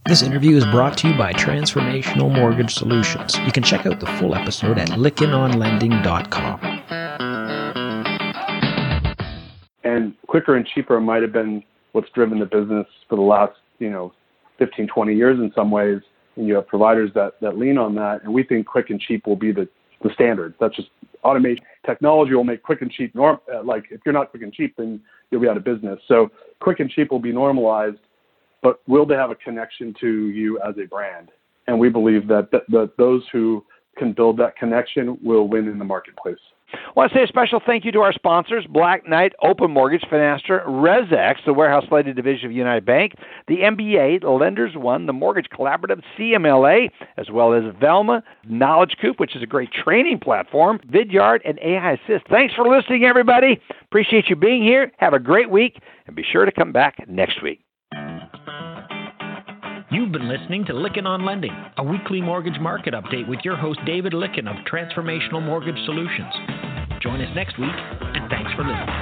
This interview is brought to you by Transformational Mortgage Solutions. You can check out the full episode at lickenonlending.com. And quicker and cheaper might have been what's driven the business for the last, 15, 20 years in some ways. And you have providers that lean on that. And we think quick and cheap will be the standard. That's just automation. Technology will make quick and cheap like if you're not quick and cheap, then you'll be out of business. So quick and cheap will be normalized, but will they have a connection to you as a brand? And we believe that those who can build that connection will win in the marketplace. I want to say a special thank you to our sponsors, Black Knight, Open Mortgage, Finastra, ResX, the warehouse-lending division of United Bank, the MBA, the Lenders One, the Mortgage Collaborative, CMLA, as well as Velma, Knowledge Coop, which is a great training platform, Vidyard, and AI Assist. Thanks for listening, everybody. Appreciate you being here. Have a great week, and be sure to come back next week. You've been listening to Lykken on Lending, a weekly mortgage market update with your host David Lykken of Transformational Mortgage Solutions. Join us next week, and thanks for listening.